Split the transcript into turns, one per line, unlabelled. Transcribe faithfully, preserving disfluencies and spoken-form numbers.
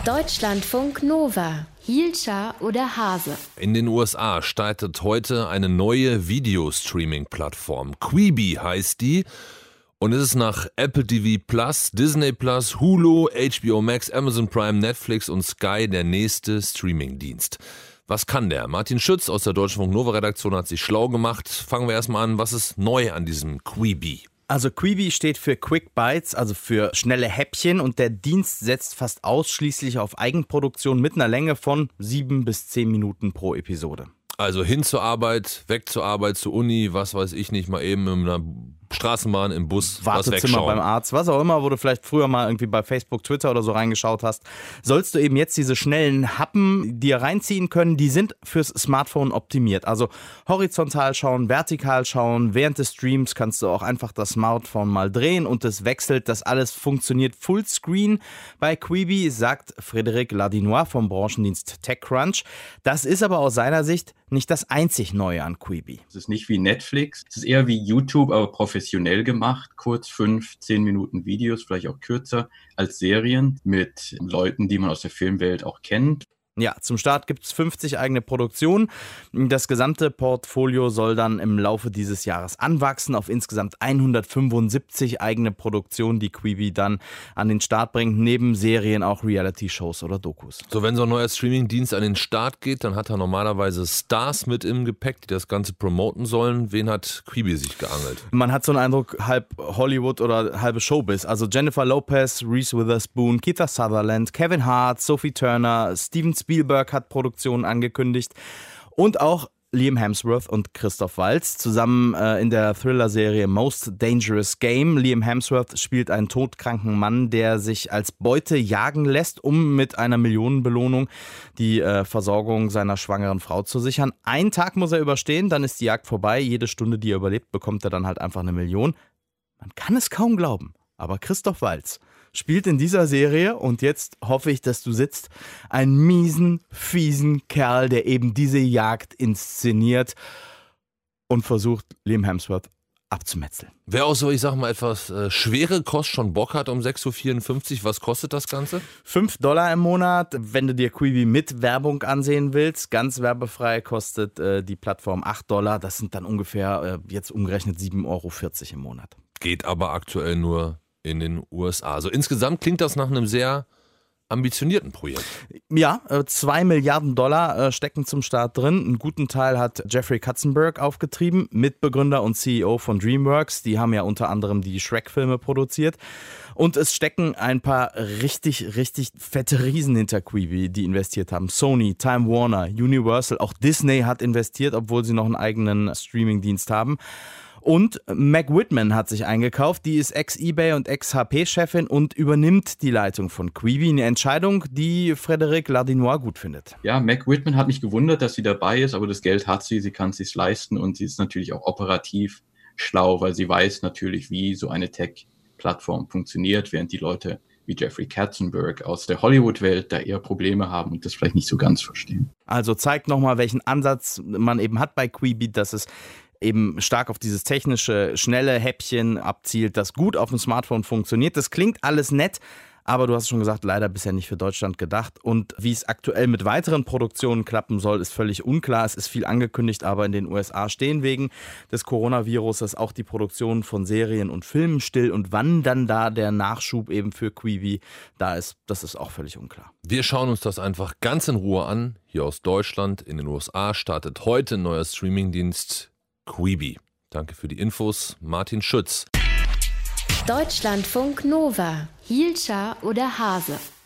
Deutschlandfunk Nova. Hielscher oder Hase?
In den U S A startet heute eine neue Videostreaming-Plattform. Quibi heißt die. Und es ist nach Apple T V Plus, Disney Plus, Hulu, H B O Max, Amazon Prime, Netflix und Sky der nächste Streaming-Dienst. Was kann der? Martin Schütz aus der Deutschlandfunk Nova-Redaktion hat sich schlau gemacht. Fangen wir erstmal an. Was ist neu an diesem Quibi?
Also Quibi steht für Quick Bites, also für schnelle Häppchen, und der Dienst setzt fast ausschließlich auf Eigenproduktion mit einer Länge von sieben bis zehn Minuten pro Episode.
Also hin zur Arbeit, weg zur Arbeit, zur Uni, was weiß ich nicht, mal eben in einer Straßenbahn, im Bus, was
Wartezimmer
wegschauen.
beim Arzt, was auch immer, wo du vielleicht früher mal irgendwie bei Facebook, Twitter oder so reingeschaut hast, sollst du eben jetzt diese schnellen Happen dir reinziehen können. Die sind fürs Smartphone optimiert. Also horizontal schauen, vertikal schauen. Während des Streams kannst du auch einfach das Smartphone mal drehen und es wechselt. Das alles funktioniert Fullscreen bei Quibi, sagt Frédéric Ladinois vom Branchendienst TechCrunch. Das ist aber aus seiner Sicht nicht das einzig Neue an Quibi.
Es ist nicht wie Netflix, es ist eher wie YouTube, aber professionell gemacht. Kurz fünf, zehn Minuten Videos, vielleicht auch kürzer, als Serien mit Leuten, die man aus der Filmwelt auch kennt.
Ja, zum Start gibt es fünfzig eigene Produktionen. Das gesamte Portfolio soll dann im Laufe dieses Jahres anwachsen auf insgesamt hundertfünfundsiebzig eigene Produktionen, die Quibi dann an den Start bringt, neben Serien auch Reality-Shows oder Dokus.
So, wenn so ein neuer Streamingdienst an den Start geht, dann hat er normalerweise Stars mit im Gepäck, die das Ganze promoten sollen. Wen hat Quibi sich geangelt?
Man hat so einen Eindruck, halb Hollywood oder halbe Showbiz. Also Jennifer Lopez, Reese Witherspoon, Kiefer Sutherland, Kevin Hart, Sophie Turner, Steven Spielberg hat Produktionen angekündigt und auch Liam Hemsworth und Christoph Waltz zusammen äh, in der Thriller-Serie Most Dangerous Game. Liam Hemsworth spielt einen todkranken Mann, der sich als Beute jagen lässt, um mit einer Millionenbelohnung die äh, Versorgung seiner schwangeren Frau zu sichern. Einen Tag muss er überstehen, dann ist die Jagd vorbei. Jede Stunde, die er überlebt, bekommt er dann halt einfach eine Million. Man kann es kaum glauben, aber Christoph Waltz spielt in dieser Serie, und jetzt hoffe ich, dass du sitzt, einen miesen, fiesen Kerl, der eben diese Jagd inszeniert und versucht, Liam Hemsworth abzumetzeln.
Wer auch so, ich sag mal, etwas äh, schwere Kost schon Bock hat um sechs Uhr vierundfünfzig, was kostet das Ganze?
fünf Dollar im Monat, wenn du dir Quibi mit Werbung ansehen willst. Ganz werbefrei kostet äh, die Plattform acht Dollar. Das sind dann ungefähr äh, jetzt umgerechnet sieben Euro vierzig im Monat.
Geht aber aktuell nur in den U S A. Also insgesamt klingt das nach einem sehr ambitionierten Projekt.
Ja, zwei Milliarden Dollar stecken zum Start drin. Einen guten Teil hat Jeffrey Katzenberg aufgetrieben, Mitbegründer und C E O von DreamWorks. Die haben ja unter anderem die Shrek-Filme produziert. Und es stecken ein paar richtig, richtig fette Riesen hinter Quibi, die investiert haben. Sony, Time Warner, Universal, auch Disney hat investiert, obwohl sie noch einen eigenen Streamingdienst haben. Und Meg Whitman hat sich eingekauft, die ist Ex-eBay und Ex-H P-Chefin und übernimmt die Leitung von Quibi. Eine Entscheidung, die Frédéric Ladinois gut findet.
Ja, Meg Whitman hat mich gewundert, dass sie dabei ist, aber das Geld hat sie, sie kann es sich leisten und sie ist natürlich auch operativ schlau, weil sie weiß natürlich, wie so eine Tech-Plattform funktioniert, während die Leute wie Jeffrey Katzenberg aus der Hollywood-Welt da eher Probleme haben und das vielleicht nicht so ganz verstehen.
Also zeigt nochmal, welchen Ansatz man eben hat bei Quibi, dass es eben stark auf dieses technische, schnelle Häppchen abzielt, das gut auf dem Smartphone funktioniert. Das klingt alles nett, aber du hast schon gesagt, leider bisher nicht für Deutschland gedacht. Und wie es aktuell mit weiteren Produktionen klappen soll, ist völlig unklar. Es ist viel angekündigt, aber in den U S A stehen wegen des Coronavirus auch die Produktionen von Serien und Filmen still. Und wann dann da der Nachschub eben für Quibi da ist, das ist auch völlig unklar.
Wir schauen uns das einfach ganz in Ruhe an. Hier aus Deutschland, in den U S A startet heute ein neuer Streamingdienst Quibi. Danke für die Infos, Martin Schütz.
Deutschlandfunk Nova. Hielscher oder Hase?